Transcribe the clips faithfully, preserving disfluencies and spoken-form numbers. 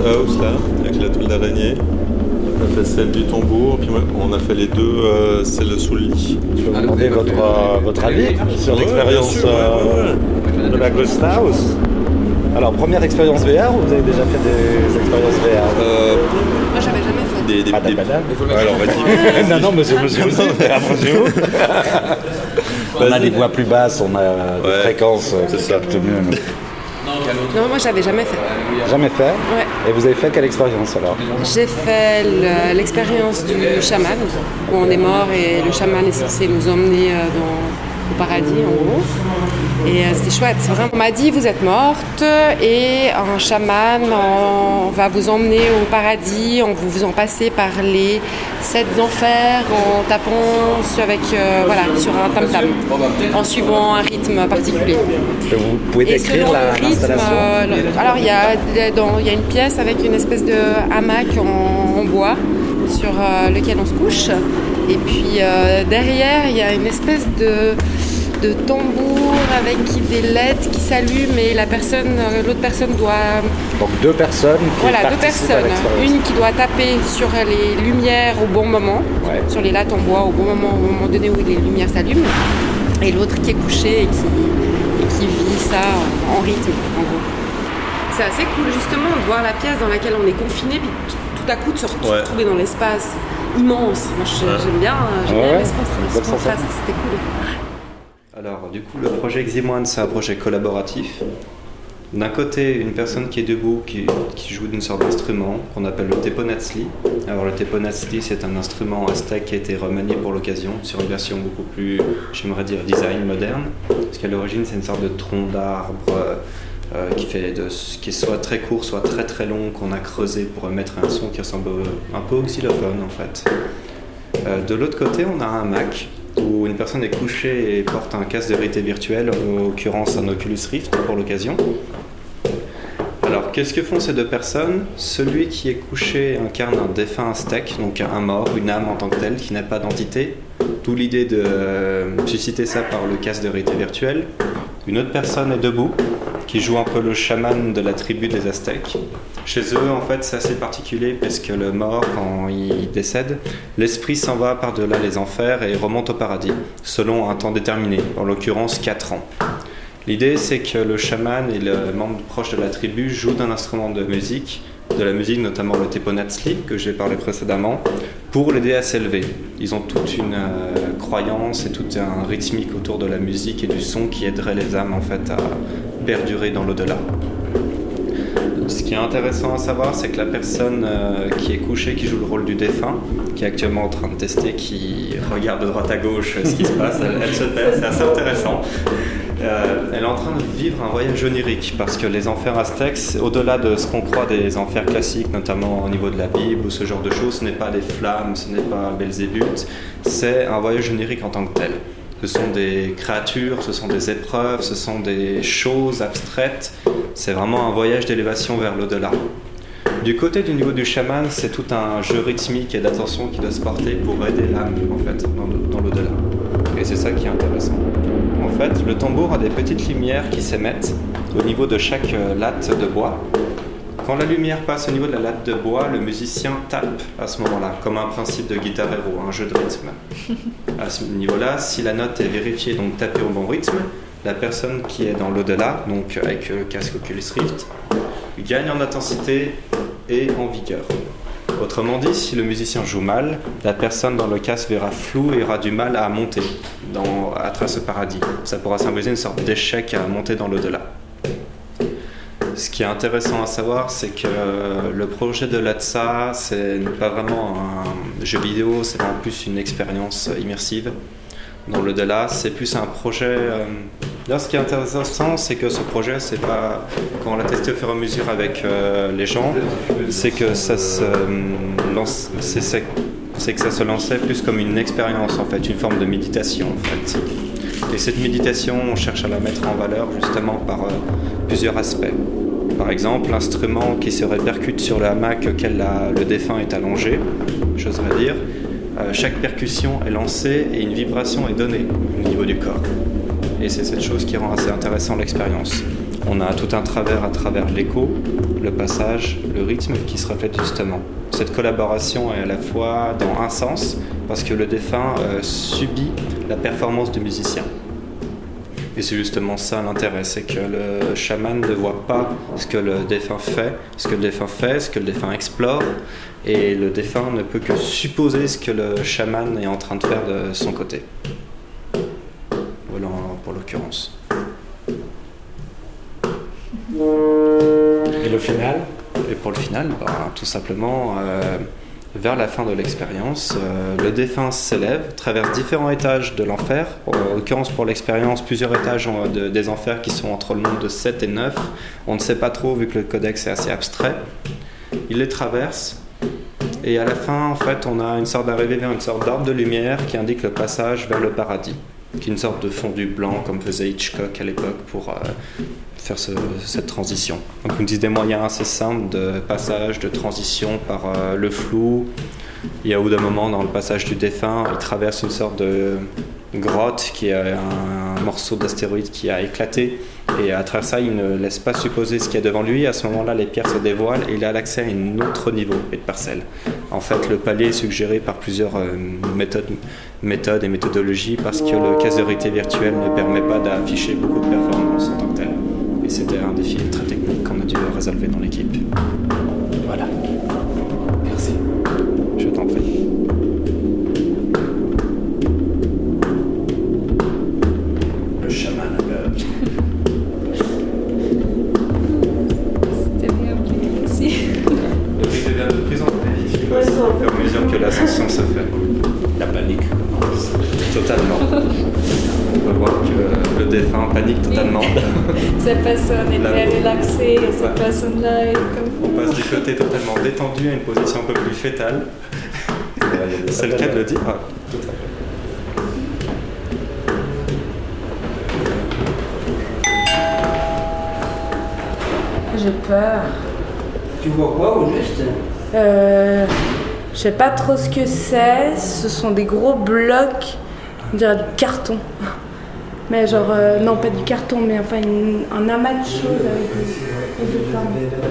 House là, avec la toile d'araignée. On a fait celle du tambour, puis on a fait les deux, euh, celle sous le lit. Je vais vous demander votre, euh, votre avis sur ouais, l'expérience sûr, euh, ouais, ouais. de la Ghost House. Alors, première expérience V R ou vous avez déjà fait des expériences V R? Euh, Moi, j'avais jamais fait. des, des, Ah, des... madame. Ouais, alors vas-y. Non, non, monsieur, monsieur, monsieur, approchez-vous. On a des voix plus basses, on a des Ouais, fréquences c'est ça. captent mieux. Non, moi, j'avais jamais fait. Jamais fait? Ouais. Et vous avez fait quelle expérience alors? J'ai fait le- l'expérience du chaman, où on est mort et le chaman est censé nous emmener euh, dans, au paradis, en gros. Et euh, c'était chouette. Vraiment, on m'a dit, vous êtes morte et un chaman en- va vous emmener au paradis en vous faisant passer par les sept enfers, en tapant sur, avec, euh, voilà, sur un tam-tam, en suivant un rythme particulier. Vous pouvez Et décrire selon la- le rythme, l'installation? euh, le- alors il y, a, dans- il y a une pièce avec une espèce de hamac en, en bois sur euh, lequel on se couche. Et puis euh, derrière, il y a une espèce de, de tambour avec des L E D qui s'allument et la personne, euh, l'autre personne doit... Donc deux personnes qui Voilà, deux participent à personnes. l'expérience. Une qui doit taper sur les lumières au bon moment, Ouais. sur les lattes en bois au bon moment, au moment donné où les lumières s'allument. Et l'autre qui est couché et qui, et qui vit ça en rythme, en gros. C'est assez cool justement de voir la pièce dans laquelle on est confiné, puis tout tout à coup de se Ouais. retrouver dans l'espace immense. Moi je- Ouais. j'aime bien, j'aime Ouais, bien ouais. ce contraste, Belle ce contraste, sensation. c'était cool. Alors, du coup, le projet Ximone, c'est un projet collaboratif. D'un côté, une personne qui est debout, qui, qui joue d'une sorte d'instrument qu'on appelle le teponatsli. Alors, le teponatsli, c'est un instrument aztèque qui a été remanié pour l'occasion sur une version beaucoup plus, j'aimerais dire, design moderne. Parce qu'à l'origine, c'est une sorte de tronc d'arbre euh, euh, qui, fait de, qui est soit très court, soit très très long, qu'on a creusé pour émettre un son qui ressemble un peu au xylophone, en fait. Euh, de l'autre côté, on a un Mac où une personne est couchée et porte un casque de réalité virtuelle, en l'occurrence un Oculus Rift pour l'occasion. Alors, qu'est-ce que font ces deux personnes? Celui qui est couché incarne un défunt aztèque, donc un mort, une âme en tant que telle, qui n'a pas d'entité. D'où l'idée de euh, susciter ça par le casque de réalité virtuelle. Une autre personne est debout, qui joue un peu le chaman de la tribu des Aztèques. Chez eux, en fait, c'est assez particulier parce que le mort, quand il décède, l'esprit s'en va par-delà les enfers et remonte au paradis, selon un temps déterminé, en l'occurrence quatre ans. L'idée, c'est que le chaman et le membre proche de la tribu jouent d'un instrument de musique, de la musique notamment le teponatsli, que j'ai parlé précédemment, pour l'aider à s'élever. Ils ont toute une euh, croyance et tout un rythmique autour de la musique et du son qui aiderait les âmes en fait à perdurer dans l'au-delà. Ce qui est intéressant à savoir, c'est que la personne euh, qui est couchée, qui joue le rôle du défunt, qui est actuellement en train de tester, qui regarde de droite à gauche ce qui se passe, elle, elle se tait, c'est assez intéressant. Euh, elle est en train de vivre un voyage onirique parce que les enfers aztèques, au-delà de ce qu'on croit des enfers classiques, notamment au niveau de la Bible ou ce genre de choses, ce n'est pas des flammes, ce n'est pas Belzébuth, c'est un voyage onirique en tant que tel. Ce sont des créatures, ce sont des épreuves, ce sont des choses abstraites. C'est vraiment un voyage d'élévation vers l'au-delà. Du côté du niveau du chaman, c'est tout un jeu rythmique et d'attention qui doit se porter pour aider l'âme en fait, dans, le, dans l'au-delà. Et c'est ça qui est intéressant. En fait, le tambour a des petites lumières qui s'émettent au niveau de chaque latte de bois. Quand la lumière passe au niveau de la latte de bois, le musicien tape à ce moment-là, comme un principe de Guitar Hero, un jeu de rythme. À ce niveau-là, si la note est vérifiée, donc tapée au bon rythme, la personne qui est dans l'au-delà, donc avec le casque Oculus Rift, gagne en intensité et en vigueur. Autrement dit, si le musicien joue mal, la personne dans le casque verra flou et aura du mal à monter dans, à travers ce paradis. Ça pourra symboliser une sorte d'échec à monter dans l'au-delà. Ce qui est intéressant à savoir, c'est que le projet de l'A T S A, c'est pas vraiment un jeu vidéo, c'est en plus une expérience immersive. Dans l'au-delà, c'est plus un projet. Euh... Là, ce qui est intéressant, c'est que ce projet, c'est pas quand on l'a testé au fur et à mesure avec euh, les gens, c'est que ça se euh, lance, c'est, c'est, c'est que ça se lançait plus comme une expérience en fait, une forme de méditation en fait. Et cette méditation, on cherche à la mettre en valeur justement par euh, plusieurs aspects. Par exemple, l'instrument qui se répercute sur le hamac auquel la, le défunt est allongé, j'oserais dire. Euh, chaque percussion est lancée et une vibration est donnée au niveau du corps. Et c'est cette chose qui rend assez intéressant l'expérience. On a tout un travers à travers l'écho, le passage, le rythme qui se reflète justement. Cette collaboration est à la fois dans un sens, parce que le défunt euh, subit la performance du musicien. Et c'est justement ça l'intérêt, c'est que le chaman ne voit pas ce que le défunt fait, ce que le défunt fait, ce que le défunt explore, et le défunt ne peut que supposer ce que le chaman est en train de faire de son côté. Voilà pour l'occurrence. Et le final ? Et pour le final, ben, tout simplement, euh, vers la fin de l'expérience, euh, le défunt s'élève, traverse différents étages de l'enfer. En l'occurrence, pour l'expérience, plusieurs étages de, des enfers qui sont entre le nombre de sept et neuf. On ne sait pas trop, vu que le codex est assez abstrait. Il les traverse. Et à la fin, en fait, on a une sorte d'arrivée vers une sorte d'arbre de lumière qui indique le passage vers le paradis, qui est une sorte de fondu blanc, comme faisait Hitchcock à l'époque pour euh, faire ce, cette transition. Donc on utilise des moyens assez simples de passage, de transition par euh, le flou. Il y a au bout d'un moment, dans le passage du défunt, il traverse une sorte de grotte qui est un, un morceau d'astéroïde qui a éclaté. Et à travers ça, il ne laisse pas supposer ce qu'il y a devant lui. À ce moment-là, les pierres se dévoilent et il a l'accès à un autre niveau et de parcelle. En fait, le palier est suggéré par plusieurs euh, méthodes, méthodes et méthodologies parce que le casque de réalité virtuelle ne permet pas d'afficher beaucoup de performances en tant que tel. Et c'était un défi très technique qu'on a dû résolver dans l'équipe. Voilà. Merci. Je t'en prie. Le chaman aveugle. C'était bien bien aussi. Le rythme devient de plus en plus difficile au fur et à mesure que l'ascension se fait. La panique commence. Totalement. On peut voir que le défunt panique totalement. Cette personne est très relaxée, cette personne-là est comme... On passe du côté totalement détendu à une position un peu plus fétale. C'est le cas de le dire. Ah, tout à fait. J'ai peur. Tu vois quoi au juste? Euh, je sais pas trop ce que c'est. Ce sont des gros blocs, on dirait du carton. Mais genre, euh, non pas du carton, mais enfin une- un amas de choses avec des, des formes.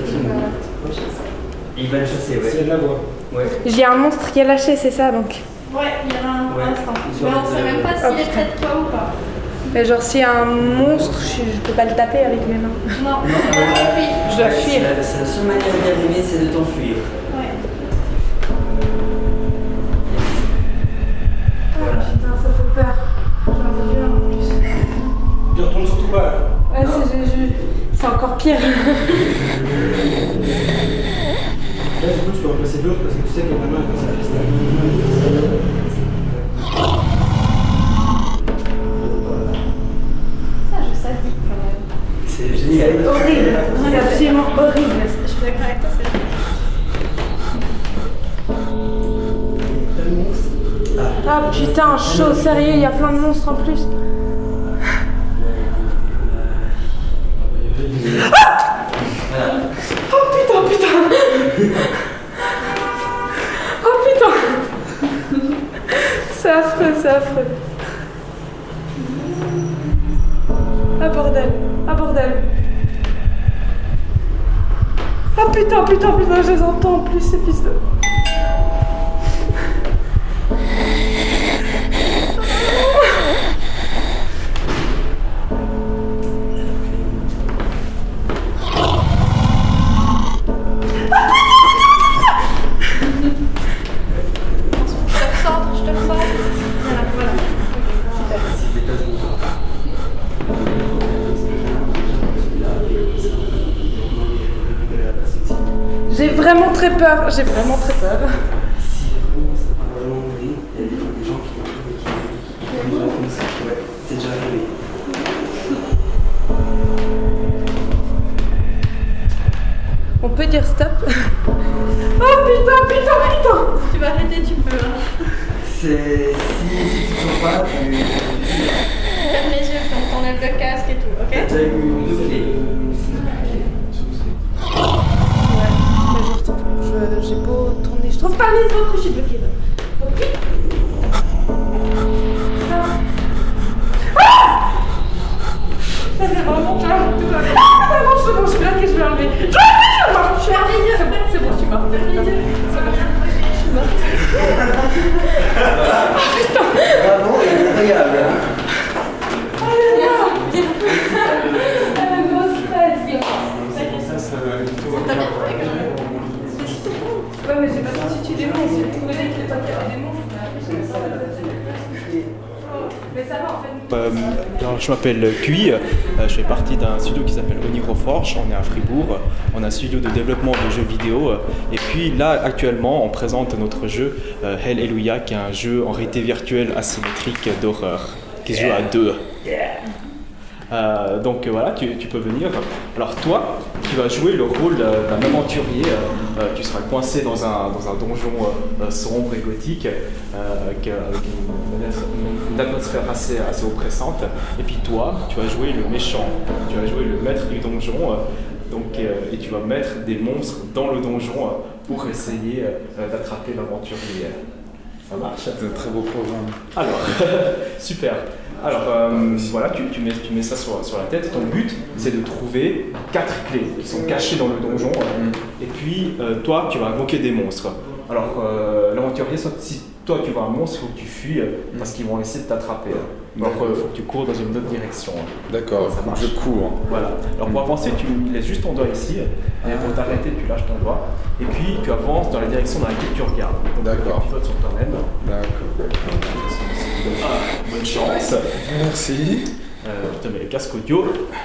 Il va le chasser, ouais. C'est de la voix. Ouais. J'ai un monstre qui est lâché, c'est ça donc. Ouais, il y a un Ouais. instant. Ils sont Mais on sait arrêtés même pas là. s'il Oh, est près de toi ou pas. Mais genre, s'il y a un monstre, je, je peux pas le taper avec mes mains. Non, Non, on euh, fuit. Je dois Ouais, fuir. C'est la, c'est la seule manière d'y arriver, c'est de t'enfuir. Ouais. Oh putain, ça fait peur. J'en ai vu un en plus. Tu retournes surtout pas là. Ouais, c'est Jésus. C'est encore pire. Là, du coup, tu peux remplacer l'autre parce que tu sais que la main, quand ça fait ça. Ça, je savais quand même. C'est génial. Horrible. C'est absolument horrible. Je suis d'accord avec toi, c'est Ah putain, chaud, sérieux, il y a plein de monstres en plus. Oh putain, putain. Oh putain. C'est affreux, c'est affreux. Ah bordel, ah bordel. Oh putain, putain, putain, je les entends en plus ces fils de... Je te recentre, je te recentre. Voilà, voilà. J'ai vraiment très peur, j'ai vraiment très peur. Si vraiment ça part vraiment ouvrir, il y a des fois des gens qui qui- qui vont comme ça. Ouais, c'est déjà arrivé. On peut dire stop. Oh putain, putain, putain. Si tu veux arrêter, tu peux. Hein. C'est. Si, si tu ne sens pas, tu. Ferme les yeux quand t'enlèves le casque et tout, T'as ok? déjà eu deux clés. Ouais, mais je retrouve. je- J'ai beau tourner, je trouve pas les autres, je suis bloquée là. Oh, putain. Ah. Ah. Ça fait vraiment peur, tout va bien. c'est bon, je suis là que je vais enlever. Je suis arrivée, c'est bon, c'est bon, je suis morte. C'est bon, je suis morte. Ah putain. Bravo, il est agréable. Ouais, mais j'ai pas senti tu des monstres, j'ai trouvé qu'il n'y a pas qu'il y avait des monstres. Mais ça va en fait. Euh, alors, je m'appelle Cui, euh, je fais partie d'un studio qui s'appelle Oniroforge, on est à Fribourg, on a un studio de développement de jeux vidéo euh, et puis là actuellement on présente notre jeu euh, Hallelujah qui est un jeu en réalité virtuelle asymétrique d'horreur qui se joue à deux. Euh, donc euh, voilà, tu, tu peux venir. Alors toi, tu vas jouer le rôle d'un aventurier. Euh, tu seras coincé dans un, dans un donjon euh, sombre et gothique euh, avec, avec une, une atmosphère assez, assez oppressante. Et puis toi, tu vas jouer le méchant. Tu vas jouer le maître du donjon. Euh, donc, euh, et tu vas mettre des monstres dans le donjon euh, pour essayer euh, d'attraper l'aventurier. Ça marche? C'est un très beau programme. Alors, super. Alors euh, voilà, tu, tu, mets, tu mets ça sur, sur la tête. Ton but, c'est de trouver quatre clés qui sont cachées dans le donjon. Mm. Et puis, euh, toi, tu vas invoquer des monstres. Alors, euh, l'aventurier, si toi tu vois un monstre, il faut que tu fuis mm. parce qu'ils vont essayer de t'attraper. Alors, il faut que tu cours dans une autre direction. D'accord, ça marche. Je cours. Voilà. Alors, pour avancer, tu laisses juste ton doigt ici. Et pour t'arrêter, tu lâches ton doigt. Et puis, tu avances dans la direction dans laquelle tu regardes. D'accord. Tu pivotes sur toi-même. D'accord. Ah, bonne chance. Merci. Euh, je te mets le casque audio.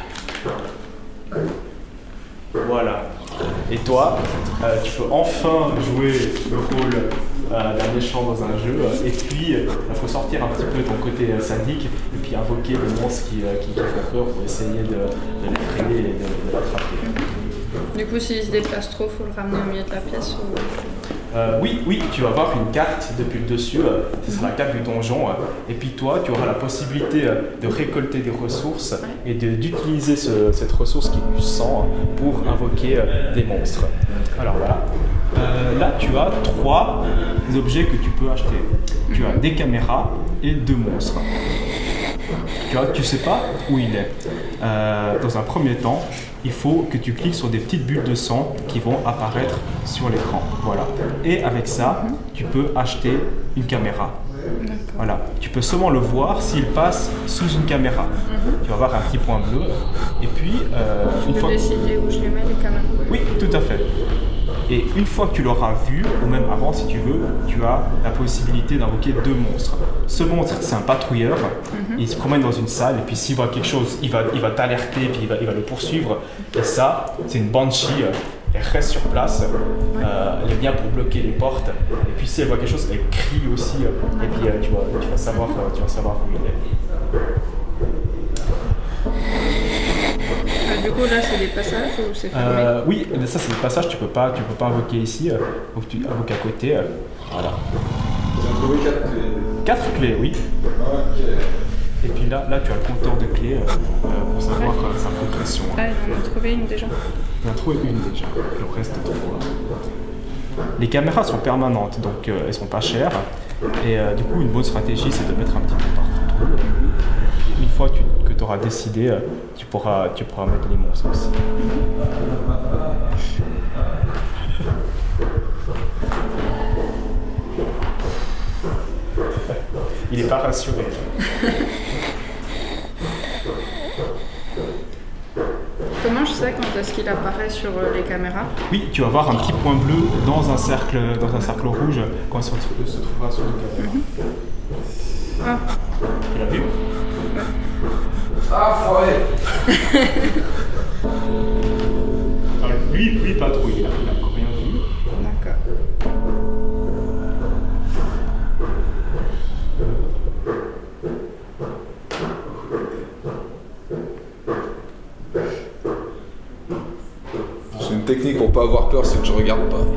Voilà. Et toi, euh, tu peux enfin jouer le rôle euh, d'un méchant dans un jeu. Et puis, il euh, faut sortir un petit peu ton côté euh, sadique et puis invoquer le monstre qui, euh, qui, qui font peur pour essayer de, de l'effrayer et de, de l'attraper. Du coup, s'il se déplace trop, il faut le ramener au milieu de la pièce ou... Euh, oui, oui, tu vas avoir une carte depuis le dessus, euh, ce sera la carte du donjon, euh, et puis toi, tu auras la possibilité euh, de récolter des ressources et de, d'utiliser ce, cette ressource qui est du sang pour invoquer euh, des monstres. Alors voilà, euh, là tu as trois objets que tu peux acheter. Tu as des caméras et deux monstres. Tu vois, tu sais pas où il est. Euh, dans un premier temps, il faut que tu cliques sur des petites bulles de sang qui vont apparaître sur l'écran. Voilà. Et avec ça, tu peux acheter une caméra. Voilà. Tu peux seulement le voir s'il passe sous une caméra. Mm-hmm. Tu vas avoir un petit point bleu. Et puis, euh, je une peux fois... décider où je les mets les caméras. Oui, tout à fait. Et une fois que tu l'auras vu, ou même avant si tu veux, tu as la possibilité d'invoquer deux monstres. Ce monstre, c'est un patrouilleur, mm-hmm. il se promène dans une salle, et puis s'il voit quelque chose, il va, il va t'alerter, puis il va, il va le poursuivre. Et ça, c'est une banshee, elle reste sur place, ouais. euh, elle est bien pour bloquer les portes. Et puis si elle voit quelque chose, elle crie aussi, et puis euh, tu, vas, tu, vas savoir, euh, tu vas savoir où il est. Euh, du coup, là, c'est des passages ou c'est fermé? euh, Oui, mais ça, c'est des passages, tu peux pas, tu peux pas invoquer ici, il euh, faut que tu invoques à côté. Euh, voilà. J'ai trouvé quatre clés. Quatre clés, oui. Ok. Et puis là, là, tu as le compteur de clés euh, pour savoir euh, sa progression. Ah, il en a trouvé une déjà. Il en a trouvé une déjà, le reste trois. Les caméras sont permanentes, donc euh, elles sont pas chères. Et euh, du coup, une bonne stratégie, c'est de mettre un petit peu partout. Une fois tu, que tu auras décidé, euh, tu, pourras, tu pourras mettre les monstres aussi. Il n'est pas rassuré. Comment je sais quand est-ce qu'il apparaît sur les caméras? Oui, tu vas voir un petit point bleu dans un cercle, dans un cercle rouge quand il se, se trouvera sur le caméra. Mm-hmm. Ah. Tu l'as vu? Ouais. Ah, foiré. Alors, lui, lui patrouille, il n'a encore rien vu. D'accord. C'est une technique pour pas avoir peur, c'est que je regarde pas.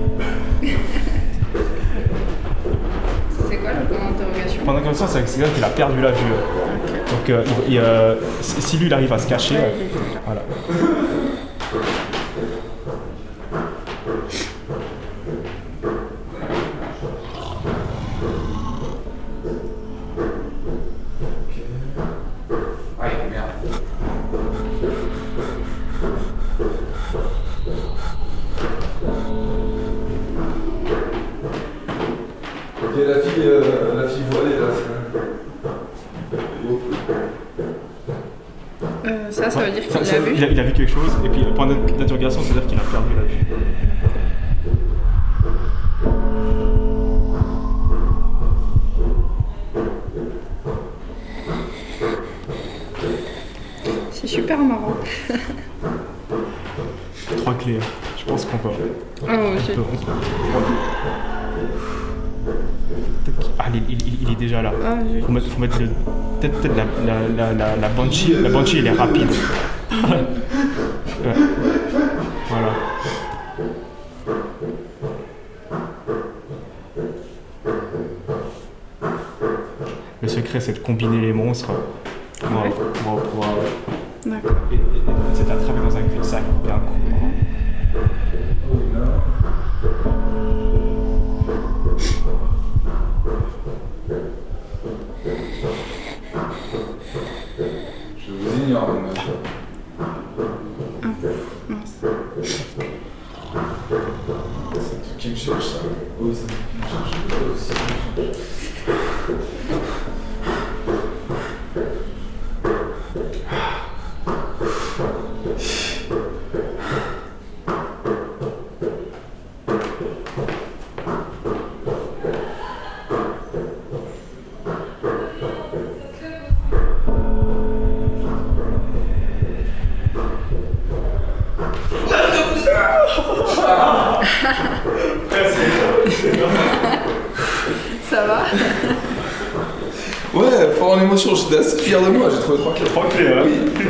C'est quoi le point d'interrogation? Le point d'interrogation, c'est quelqu'un qu'il a perdu la vue. Okay. Donc, euh, il, il, euh, si lui, il arrive à se cacher, ouais, euh, voilà. Aïe, merde. Ça, ça, Il a vu il, a, il a vu quelque chose, et puis point d'interrogation, c'est-à-dire qu'il a perdu la vue. C'est super marrant. Trois clés, je pense qu'on peut. Oh, on j'ai... peut, on peut. Ah, il, il, il est déjà là. Ah, j'ai... Faut mettre, faut mettre le... Peut-être, peut-être la, la, la, la, la Banshee. La Banshee, elle est rapide. Ouais. Voilà. Le secret, c'est de combiner les monstres pour, Ouais. pour, pour, pour, D'accord. et, et, et c'est d'attraper dans un cul-de-sac bien court. Je vous ignore, mais... Ah, mince. C'est tout qui me cherche, ça. Oui, c'est tout qui me cherche. Aussi. Ça va? Ouais, fort en émotion, j'étais assez fier de moi, j'ai trouvé trois clés. Trois clés, hein. Oui.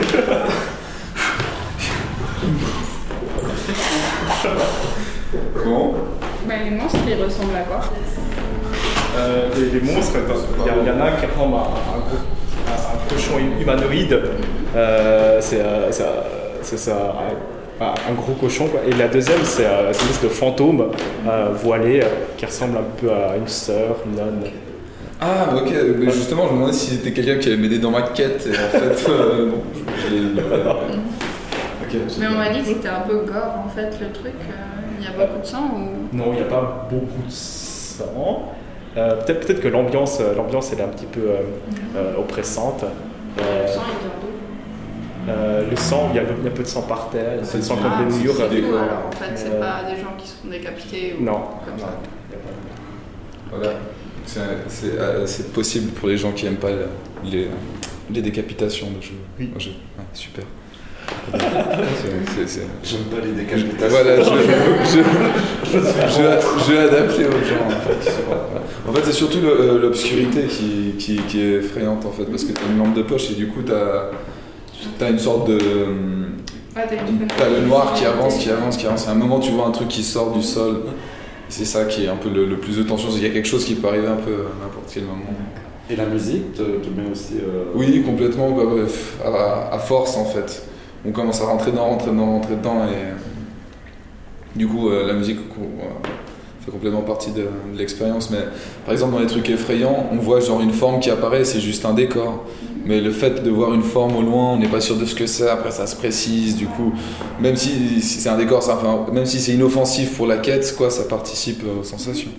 Bon. Bah, les monstres, ils ressemblent à quoi? Euh, les, les monstres, il y, y en a un qui ressemble à un, gros, à un cochon humanoïde. Euh, c'est euh, c'est, euh, c'est ça, un, un gros cochon, quoi. Et la deuxième, c'est euh, une espèce de fantôme euh, voilé euh, qui ressemble un peu à une sœur, une nonne. Ah, ok, mais justement, je me demandais si c'était quelqu'un qui allait m'aider dans ma quête, et en fait, euh, non, je l'ai ignoré. Ok. Mais on m'a dit que c'était un peu gore en fait le truc. Il euh, y a beaucoup de sang ou... Non, il n'y a pas beaucoup de sang. Euh, peut-être, peut-être que l'ambiance, l'ambiance elle est un petit peu euh, euh, oppressante. Euh, Le sang il vient d'où? euh, le sang, il y, a, il y a un peu de sang par terre, il y a un peu de sang Ah, contre les murs. c'est tout, alors en fait, c'est Euh, pas des gens qui se font décapiter ou Non, comme non, ça. il y a pas de- Voilà, c'est, c'est, euh, c'est possible pour les gens qui n'aiment pas les, les décapitations de jeux. Oui. Jeu. Ouais, super. c'est, c'est, c'est... J'aime pas les décapitations. Voilà, je, je, je, je, je vais adapter aux gens. En fait, en fait c'est surtout le, l'obscurité qui, qui, qui est effrayante en fait, parce que tu as une lampe de poche et du coup tu as une sorte de... Ouais, t'as une T'as le noir qui avance, qui avance, qui avance. À un moment, tu vois un truc qui sort du sol. C'est ça qui est un peu le, le plus de tension. C'est qu'il y a quelque chose qui peut arriver un peu à n'importe quel moment. Et la musique te, te met aussi... Euh... Oui, complètement. Bah, bref, à, à force, en fait. On commence à rentrer dedans, rentrer dedans, rentrer dedans. Et du coup, euh, la musique euh, fait complètement partie de, de l'expérience. Mais par exemple, dans les trucs effrayants, on voit genre une forme qui apparaît, c'est juste un décor. Mais le fait de voir une forme au loin, on n'est pas sûr de ce que c'est, après ça se précise, du coup, même si, si c'est un décor, ça, enfin, même si c'est inoffensif pour la quête, quoi, ça participe aux sensations.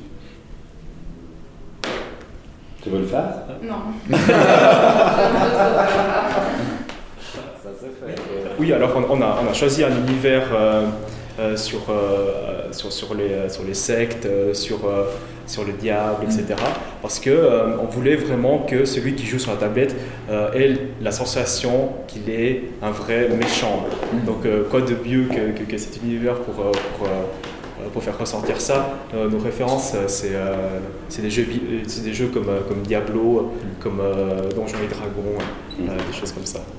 Tu veux le faire? Non. Ça s'est fait. Oui, alors on, on, a, on a choisi un univers euh, euh, sur, euh, sur, sur, les, sur les sectes, euh, sur, euh, sur le diable, et cetera. Parce qu'on euh, voulait vraiment que celui qui joue sur la tablette euh, ait la sensation qu'il est un vrai méchant. Donc euh, quoi de mieux que, que, que cet univers pour, euh, pour, euh, pour faire ressentir ça. Euh, nos références, c'est, euh, c'est, des, jeux, c'est des jeux comme, comme Diablo, comme euh, Donjons et Dragons, euh, des choses comme ça.